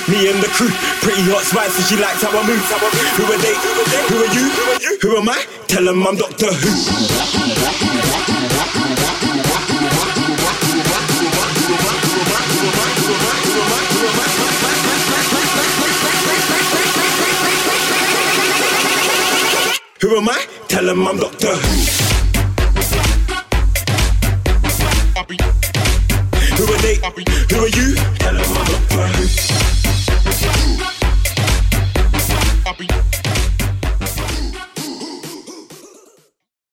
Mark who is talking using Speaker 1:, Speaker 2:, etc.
Speaker 1: Me and the crew, pretty hot spicy, she likes how I move. Who are they? Who are you? Who am I? Tell them I'm Doctor Who. Who am I? Tell them I'm Doctor Who. Who are they? Who are you? Tell them I'm Doctor Who.